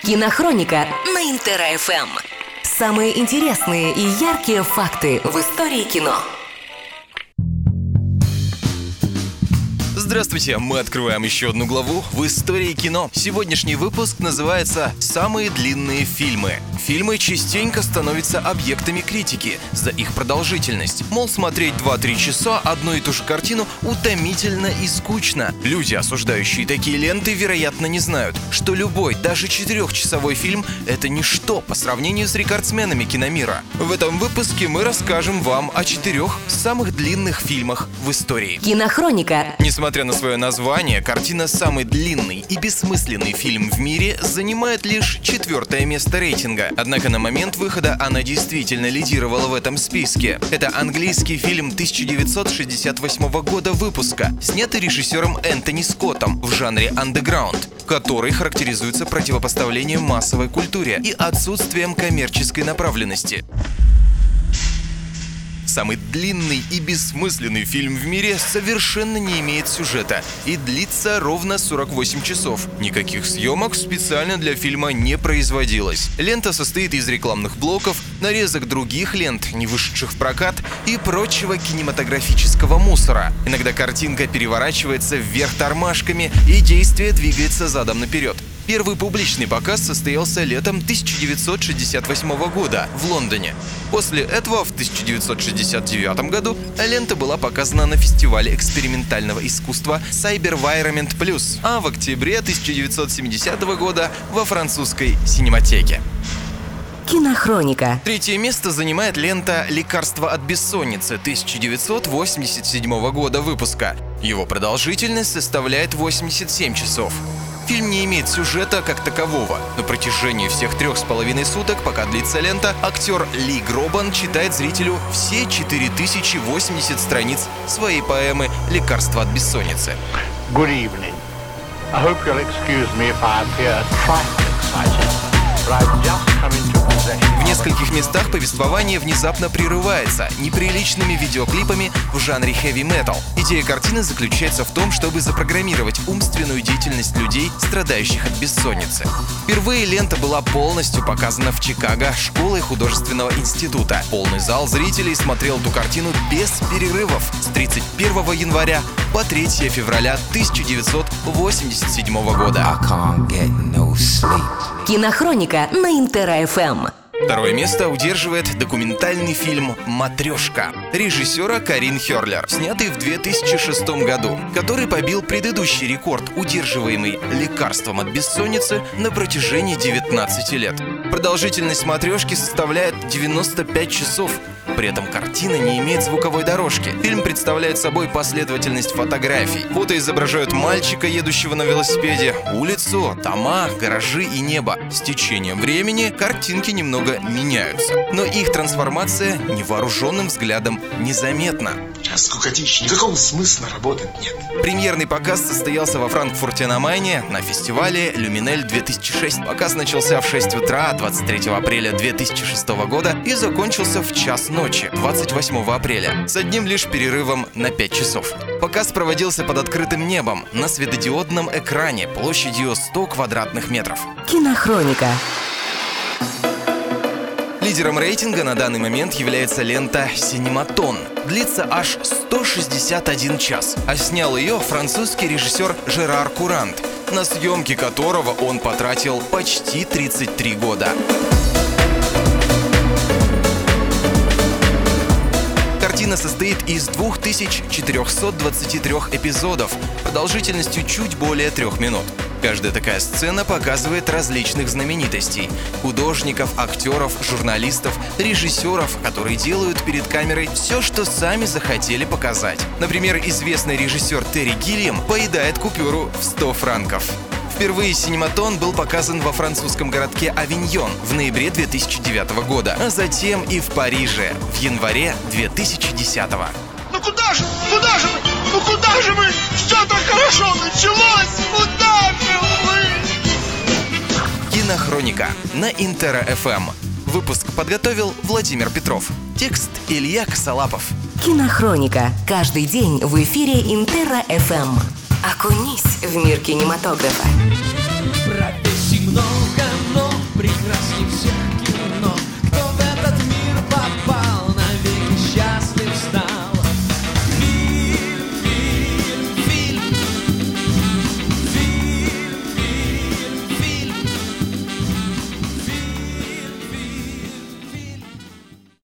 Кинохроника на Интер-ФМ. Самые интересные и яркие факты в истории кино. Здравствуйте, мы открываем еще одну главу в истории кино. Сегодняшний выпуск называется «Самые длинные фильмы». Фильмы частенько становятся объектами критики за их продолжительность. Мол, смотреть 2-3 часа одну и ту же картину утомительно и скучно. Люди, осуждающие такие ленты, вероятно, не знают, что любой, даже 4-часовой фильм – это ничто по сравнению с рекордсменами киномира. В этом выпуске мы расскажем вам о 4 самых длинных фильмах в истории. Кинохроника. Несмотря на свое название, картина «Самый длинный и бессмысленный фильм в мире» занимает лишь 4-е место рейтинга. Однако на момент выхода она действительно лидировала в этом списке. Это английский фильм 1968 года выпуска, снятый режиссером Энтони Скоттом в жанре андеграунд, который характеризуется противопоставлением массовой культуре и отсутствием коммерческой направленности. Самый длинный и бессмысленный фильм в мире совершенно не имеет сюжета и длится ровно 48 часов. Никаких съемок специально для фильма не производилось. Лента состоит из рекламных блоков, нарезок других лент, не вышедших в прокат, и прочего кинематографического мусора. Иногда картинка переворачивается вверх тормашками, и действие двигается задом наперед. Первый публичный показ состоялся летом 1968 года в Лондоне. После этого в 1969 году лента была показана на фестивале экспериментального искусства Cybervironment Plus, а в октябре 1970 года во французской синематеке. Кинохроника. 3-е место занимает лента «Лекарство от бессонницы» 1987 года выпуска. Его продолжительность составляет 87 часов. Фильм не имеет сюжета как такового. На протяжении всех 3,5 суток, пока длится лента, актер Ли Гробан читает зрителю все 4080 страниц своей поэмы «Лекарство от бессонницы». Good evening. I hope you'll excuse me if I appear trifle excited, but I've just come into possession. В нескольких местах повествование внезапно прерывается неприличными видеоклипами в жанре хэви-метал. Идея картины заключается в том, чтобы запрограммировать умственную деятельность людей, страдающих от бессонницы. Впервые лента была полностью показана в Чикаго школой художественного института. Полный зал зрителей смотрел эту картину без перерывов с 31 января по 3 февраля 1987 года. Кинохроника на Интер-ФМ. 2-е место удерживает документальный фильм «Матрешка» режиссера Карин Хёрлер, снятый в 2006 году, который побил предыдущий рекорд, удерживаемый «Лекарством от бессонницы» на протяжении 19 лет. Продолжительность «Матрешки» составляет 95 часов. При этом картина не имеет звуковой дорожки. Фильм представляет собой последовательность фотографий. Фото изображают мальчика, едущего на велосипеде, улицу, дома, гаражи и небо. С течением времени картинки немного меняются, но их трансформация невооруженным взглядом незаметна. Скукотища, никакого смысла работать нет. Премьерный показ состоялся во Франкфурте на Майне на фестивале «Люминель 2006». Показ начался в 6 утра 23 апреля 2006 года и закончился в час ночи 28 апреля с одним лишь перерывом на 5 часов. Показ проводился под открытым небом на светодиодном экране площадью 100 квадратных метров. Кинохроника. Лидером рейтинга на данный момент является лента «Синематон». Длится аж 161 час, а снял ее французский режиссер Жерар Курант, на съемки которого он потратил почти 33 года. Картина состоит из 2423 эпизодов продолжительностью чуть более 3 минут. Каждая такая сцена показывает различных знаменитостей – художников, актеров, журналистов, режиссеров, которые делают перед камерой все, что сами захотели показать. Например, известный режиссер Терри Гиллиам поедает купюру в 100 франков. Впервые «Синематон» был показан во французском городке Авиньон в ноябре 2009 года, а затем и в Париже в январе 2010. Ну куда же? Куда же мы? Ну куда же мы? Все так хорошо началось! Куда же мы? Кинохроника на Интер-ФМ. Выпуск подготовил Владимир Петров. Текст Илья Косолапов. Кинохроника. Каждый день в эфире Интер-ФМ. Окунись в мир кинематографа.